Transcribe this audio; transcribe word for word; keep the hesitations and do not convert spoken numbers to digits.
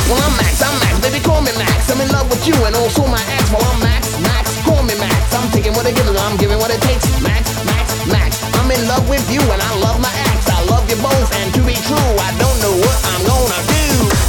Well, I'm Max, I'm Max, baby, call me Max. I'm in love with you and also my ex. Well, I'm Max, Max, call me Max. I'm taking what it gives, I'm giving what it takes. Max, Max, Max. I'm in love with you and